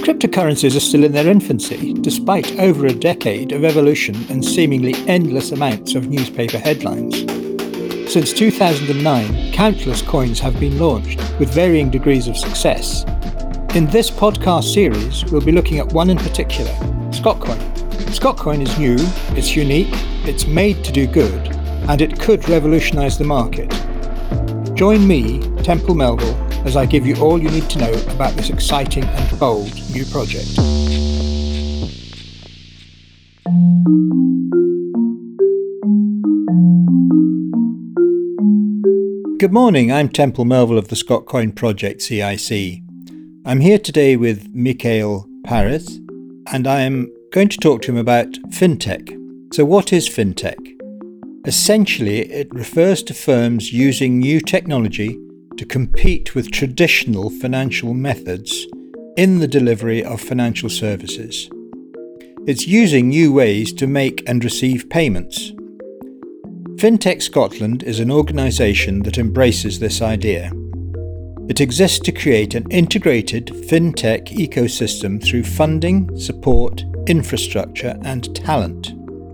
Cryptocurrencies are still in their infancy, despite over a decade of evolution and seemingly endless amounts of newspaper headlines. Since 2009, countless coins have been launched, with varying degrees of success. In this podcast series, we'll be looking at one in particular, Scotcoin. Scotcoin is new, it's unique, it's made to do good, and it could revolutionise the market. Join me, Temple Melville, as I give you all you need to know about this exciting and bold new project. Good morning, I'm Temple Melville of the Scotcoin Project CIC. I'm here today with Michael Paris, and I am going to talk to him about fintech. So what is fintech? Essentially, it refers to firms using new technology to compete with traditional financial methods in the delivery of financial services. It's using new ways to make and receive payments. Fintech Scotland is an organisation that embraces this idea. It exists to create an integrated fintech ecosystem through funding, support, infrastructure and talent.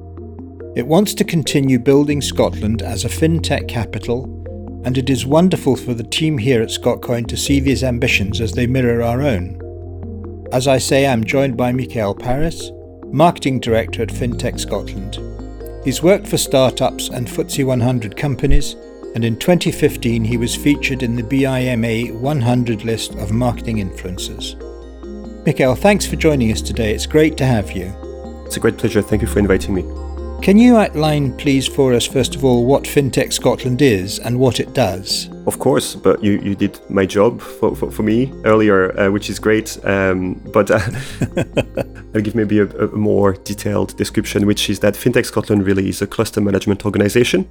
It wants to continue building Scotland as a fintech capital, and it is wonderful for the team here at Scotcoin to see these ambitions as they mirror our own. As I say, I'm joined by Michael Paris, Marketing Director at Fintech Scotland. He's worked for startups and FTSE 100 companies, and in 2015 he was featured in the BIMA 100 list of marketing influencers. Michael, thanks for joining us today. It's great to have you. It's a great pleasure. Thank you for inviting me. Can you outline, please, for us, first of all, what Fintech Scotland is and what it does? Of course, but you did my job for me earlier, which is great. But I'll give maybe a more detailed description, which is that Fintech Scotland really is a cluster management organisation.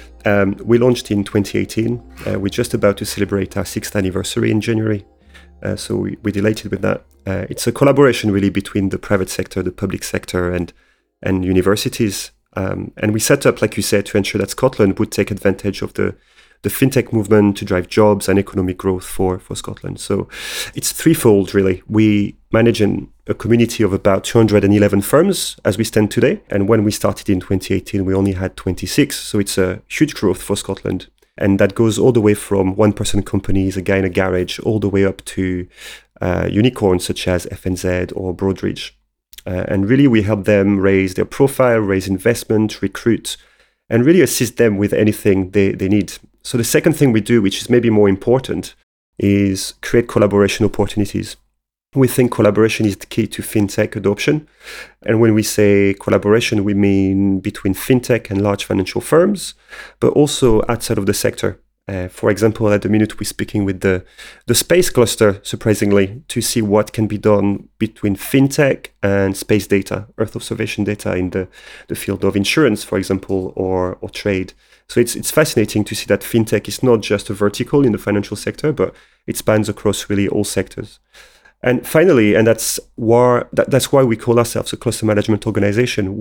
We launched in 2018. We're just about to celebrate our 6th anniversary in January. So we're delighted with that. It's a collaboration really between the private sector, the public sector and universities. And we set up, like you said, to ensure that Scotland would take advantage of the fintech movement to drive jobs and economic growth for Scotland. So it's threefold, really. We manage a community of about 211 firms as we stand today. And when we started in 2018, we only had 26. So it's a huge growth for Scotland. And that goes all the way from one-person companies, a guy in a garage, all the way up to unicorns such as FNZ or Broadridge. And really, we help them raise their profile, raise investment, recruit, and really assist them with anything they need. So the second thing we do, which is maybe more important, is create collaboration opportunities. We think collaboration is the key to fintech adoption. And when we say collaboration, we mean between fintech and large financial firms, but also outside of the sector. For example, at the minute we're speaking with the space cluster, surprisingly, to see what can be done between fintech and space data, Earth observation data in the field of insurance, for example, or trade. So it's fascinating to see that fintech is not just a vertical in the financial sector, but it spans across really all sectors. And finally, and that's why we call ourselves a cluster management organization.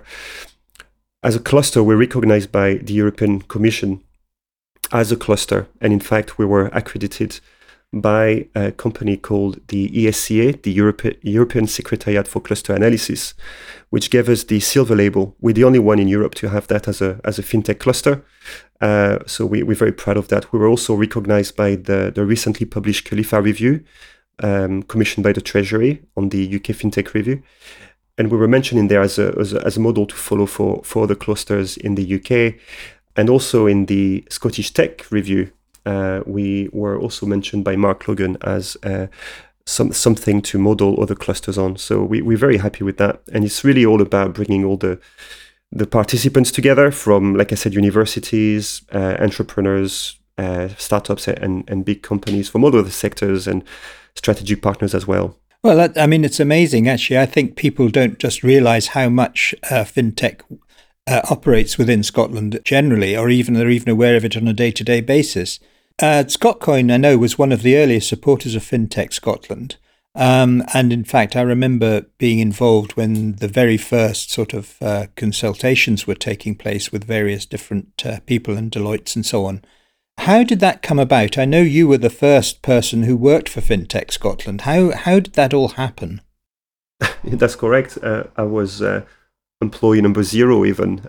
As a cluster, we're recognized by the European Commission as a cluster. And in fact, we were accredited by a company called the ESCA, the European Secretariat for Cluster Analysis, which gave us the silver label. We're the only one in Europe to have that as a fintech cluster. So we're very proud of that. We were also recognized by the recently published Khalifa Review, commissioned by the Treasury on the UK FinTech Review. And we were mentioned in there as a model to follow for the clusters in the UK. And also in the Scottish Tech Review, we were also mentioned by Mark Logan as something to model other clusters on. So we're very happy with that. And it's really all about bringing all the participants together from, like I said, universities, entrepreneurs, startups and big companies from all other sectors and strategic partners as well. Well, it's amazing, actually. I think people don't just realise how much fintech operates within Scotland generally, or they're even aware of it on a day-to-day basis. Scotcoin, I know, was one of the earliest supporters of Fintech Scotland. And in fact, I remember being involved when the very first sort of consultations were taking place with various different people and Deloitte and so on. How did that come about? I know you were the first person who worked for FinTech Scotland. How did that all happen? That's correct. I was employee number 0 even.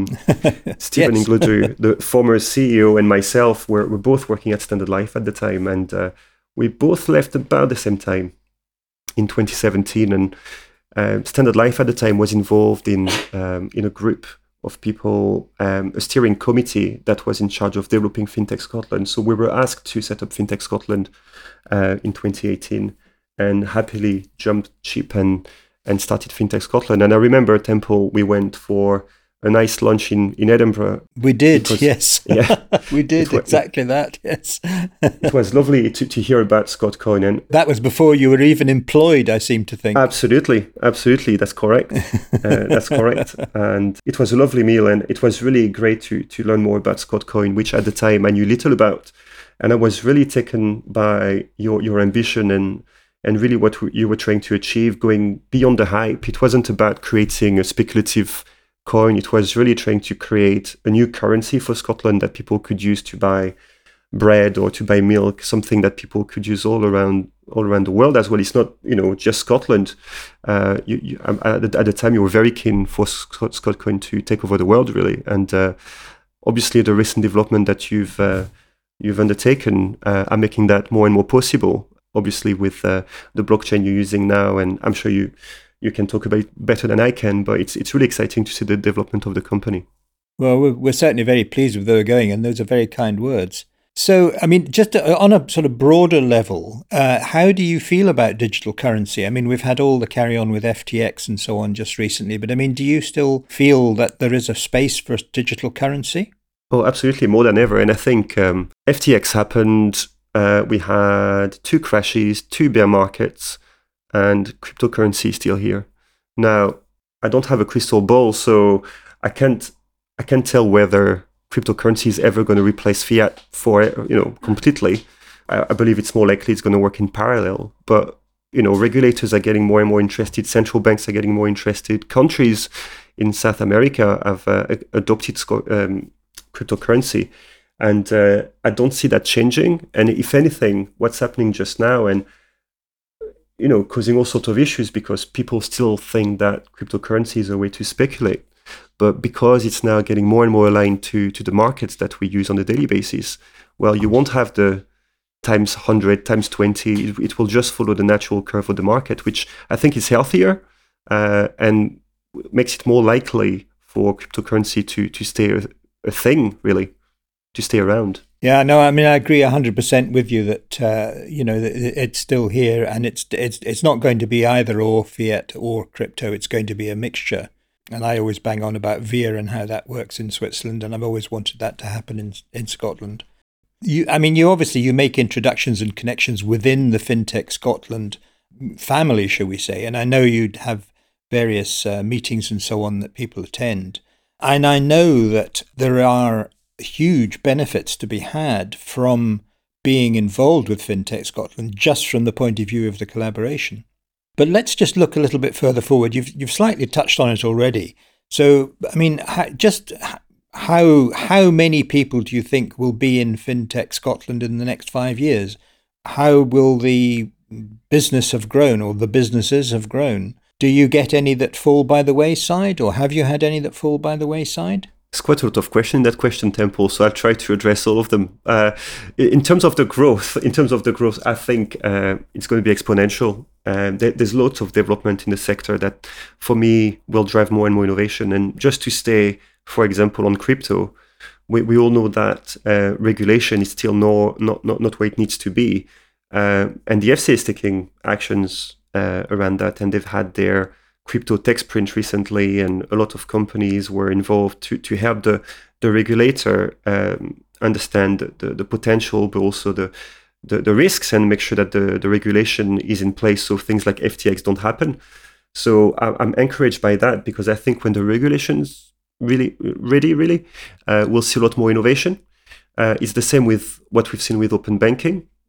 Stephen Yes. Ingledew, the former CEO, and myself were both working at Standard Life at the time, and we both left about the same time in 2017. And Standard Life at the time was involved in a group of people, a steering committee that was in charge of developing FinTech Scotland. So we were asked to set up FinTech Scotland in 2018, and happily jumped ship and started FinTech Scotland. And I remember, Temple, we went for a nice lunch in Edinburgh. We did, yes. Yeah, we did exactly that, yes. It was lovely to hear about ScotCoin. And that was before you were even employed, I seem to think. Absolutely, that's correct. That's correct. And it was a lovely meal, and it was really great to learn more about ScotCoin, which at the time I knew little about. And I was really taken by your ambition and really what you were trying to achieve, going beyond the hype. It wasn't about creating a speculative coin. It was really trying to create a new currency for Scotland that people could use to buy bread or to buy milk, something that people could use all around the world as well. It's not, just Scotland. At the time, you were very keen for ScotCoin to take over the world, really. And obviously, the recent development that you've undertaken are making that more and more possible. Obviously, with the blockchain you're using now, and I'm sure you can talk about it better than I can, but it's really exciting to see the development of the company. Well, we're certainly very pleased with where we're going, and those are very kind words. So, I mean, just on a sort of broader level, how do you feel about digital currency? I mean, we've had all the carry on with FTX and so on just recently, but I mean, do you still feel that there is a space for digital currency? Oh, absolutely, more than ever. And I think FTX happened. We had 2 crashes, 2 bear markets, and cryptocurrency is still here. Now, I don't have a crystal ball, so I can't tell whether cryptocurrency is ever going to replace fiat completely. I believe it's more likely it's going to work in parallel. But regulators are getting more and more interested. Central banks are getting more interested. Countries in South America have adopted cryptocurrency. And I don't see that changing. And if anything, what's happening just now and, causing all sorts of issues because people still think that cryptocurrency is a way to speculate. But because it's now getting more and more aligned to the markets that we use on a daily basis, well, you won't have the times 100, times 20. It will just follow the natural curve of the market, which I think is healthier and makes it more likely for cryptocurrency to stay a thing, really. To stay around. Yeah, no, I mean, I agree 100% with you that, that it's still here and it's not going to be either or fiat or crypto. It's going to be a mixture. And I always bang on about VIA and how that works in Switzerland. And I've always wanted that to happen in Scotland. You make introductions and connections within the FinTech Scotland family, shall we say. And I know you'd have various meetings and so on that people attend. And I know that there are huge benefits to be had from being involved with FinTech Scotland, just from the point of view of the collaboration. But let's just look a little bit further forward. You've slightly touched on it already. So, I mean, how many people do you think will be in FinTech Scotland in the next 5 years? How will the business have grown, or the businesses have grown? Do you get any that fall by the wayside, or have you had any that fall by the wayside? It's quite a lot of questions in that question, Temple, so I'll try to address all of them. In terms of the growth, I think it's going to be exponential. There's lots of development in the sector that, for me, will drive more and more innovation. And just to stay, for example, on crypto, we all know that regulation is still not where it needs to be. And the FCA is taking actions around that, and they've had their crypto tech sprint recently, and a lot of companies were involved to help the regulator understand the potential, but also the risks, and make sure that the regulation is in place so things like FTX don't happen. So I'm encouraged by that, because I think when the regulation's really ready, we'll see a lot more innovation. It's the same with what we've seen with open banking.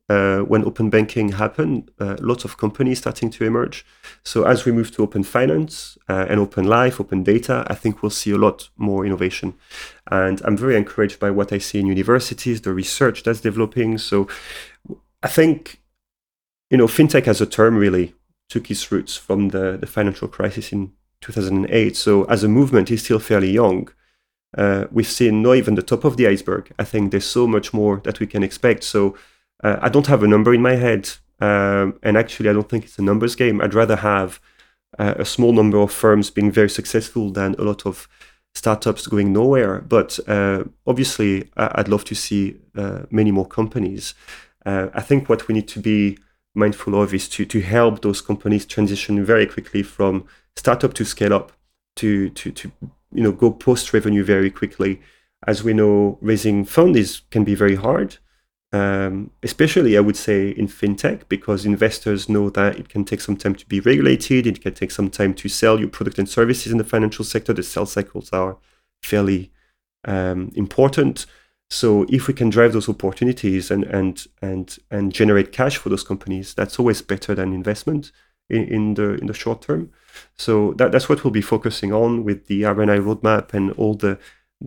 when open banking happened, lots of companies starting to emerge. So as we move to open finance and open life, open data, I think we'll see a lot more innovation. And I'm very encouraged by what I see in universities, the research that's developing. So I think, fintech as a term really took its roots from the financial crisis in 2008. So as a movement, it's still fairly young. We've seen not even the top of the iceberg. I think there's so much more that we can expect. So I don't have a number in my head. And actually, I don't think it's a numbers game. I'd rather have a small number of firms being very successful than a lot of startups going nowhere. But obviously, I'd love to see many more companies. I think what we need to be mindful of is to help those companies transition very quickly from startup to scale up to go post revenue very quickly. As we know, raising funds can be very hard, especially I would say in fintech, because investors know that it can take some time to be regulated. It can take some time to sell your product and services in the financial sector. The sales cycles are fairly important. So if we can drive those opportunities and generate cash for those companies, that's always better than investment in the short term. So that's what we'll be focusing on with the R&I roadmap and all the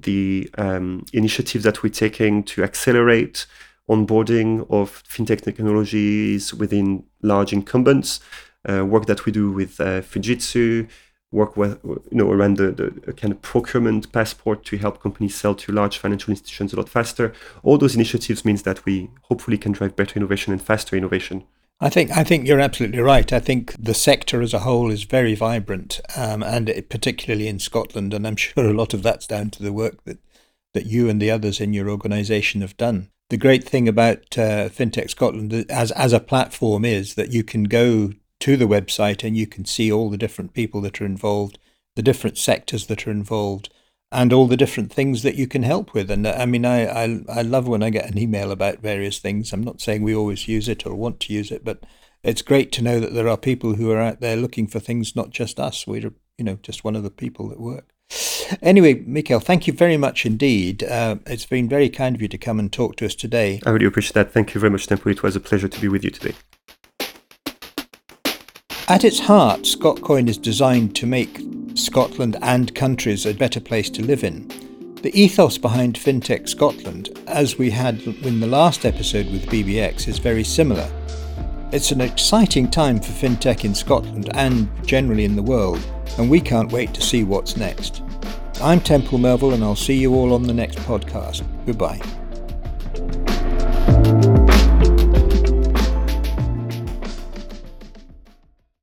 initiatives that we're taking to accelerate onboarding of fintech technologies within large incumbents. Work that we do with Fujitsu. Work with, around the kind of procurement passport to help companies sell to large financial institutions a lot faster. All those initiatives means that we hopefully can drive better innovation and faster innovation. I think you're absolutely right. I think the sector as a whole is very vibrant, and particularly in Scotland. And I'm sure a lot of that's down to the work that you and the others in your organisation have done. The great thing about FinTech Scotland as a platform is that you can go to the website and you can see all the different people that are involved, the different sectors that are involved, and all the different things that you can help with. And I mean, I love when I get an email about various things. I'm not saying we always use it or want to use it, but it's great to know that there are people who are out there looking for things, not just us. We're, just one of the people that work. Anyway, Mikael, thank you very much indeed. It's been very kind of you to come and talk to us today. I really appreciate that. Thank you very much, Temple. It was a pleasure to be with you today. At its heart, ScotCoin is designed to make Scotland and countries a better place to live in. The ethos behind FinTech Scotland, as we had in the last episode with BBX, is very similar. It's an exciting time for FinTech in Scotland and generally in the world, and we can't wait to see what's next. I'm Temple Melville, and I'll see you all on the next podcast. Goodbye.